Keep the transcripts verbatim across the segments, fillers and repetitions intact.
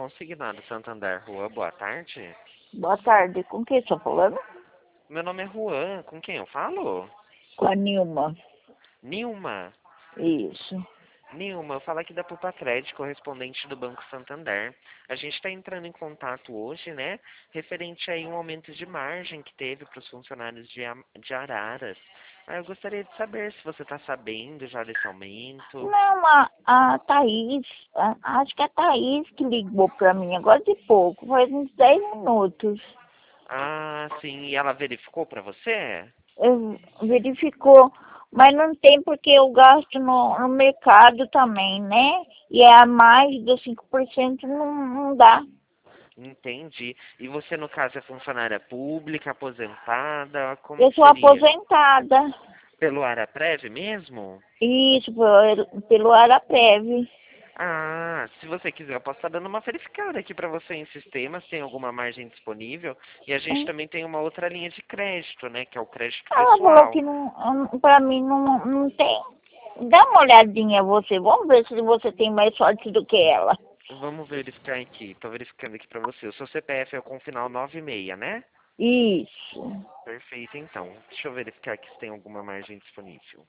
Consignado Santander Rua, boa tarde. Boa tarde, com quem estou falando? Meu nome é Juan, com quem eu falo? Com a Nilma. Nilma. Isso. Nilma, eu falo aqui da Pupa Crédito, correspondente do Banco Santander. A gente está entrando em contato hoje, né, referente aí um aumento de margem que teve para os funcionários de, Am- de Araras. Ah, eu gostaria de saber se você está sabendo já desse aumento. Não, a, a Thaís, a- acho que é a Thaís que ligou para mim agora de pouco, faz uns dez minutos. Ah, sim, e ela verificou para você? Eu, verificou, mas não tem porque eu gasto no, no mercado também, né? E é a mais dos cinco por cento não, não dá. Entendi. E você, no caso, é funcionária pública, aposentada? Como Eu que sou seria? aposentada. Pelo Araprev mesmo? Isso, pelo, pelo Araprev. Ah, se você quiser, eu posso estar dando uma verificada aqui para você em sistema, se tem alguma margem disponível. E a gente também tem uma outra linha de crédito, né, que é o crédito Ela falou pessoal. que não, para mim não, não tem. Dá uma olhadinha você, vamos ver se você tem mais sorte do que ela. Vamos verificar aqui. Tô verificando aqui para você. O seu C P F é com o final nove seis, né? Isso. Perfeito, então. Deixa eu verificar aqui se tem alguma margem disponível.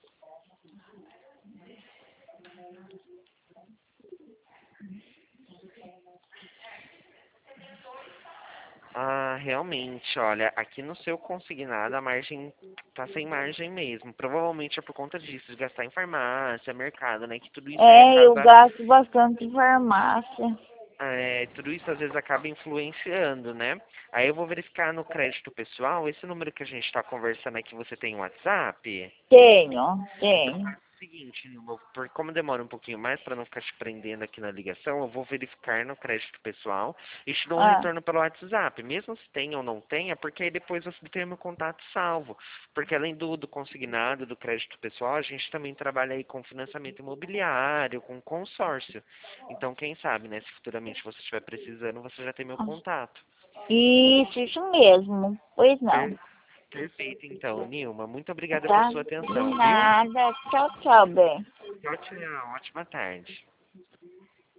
Ah, realmente, olha, aqui no seu consignado a margem tá sem margem mesmo. Provavelmente é por conta disso, de gastar em farmácia, mercado, né? Que tudo isso aí É, eu acaba, gasto bastante em farmácia. é, tudo isso às vezes acaba influenciando, né? Aí eu vou verificar no crédito pessoal, esse número que a gente está conversando aqui, você tem um WhatsApp? Tenho, Então tenho. faz o seguinte, Nilma, por como demora um pouquinho mais para não ficar te prendendo aqui na ligação, eu vou verificar no crédito pessoal e te dou um Ah, retorno pelo WhatsApp, mesmo se tem ou não tenha, porque aí depois você tem meu contato salvo. Porque além do, do consignado, do crédito pessoal, a gente também trabalha aí com financiamento imobiliário, com consórcio. Então, quem sabe, né, se futuramente você estiver precisando, você já tem meu contato. isso, isso mesmo. Pois não. Per- Perfeito, então, Nilma. Muito obrigada por Tá? sua De atenção, viu? nada. Tchau, tchau, bem. Tchau, tchau. Ótima tarde.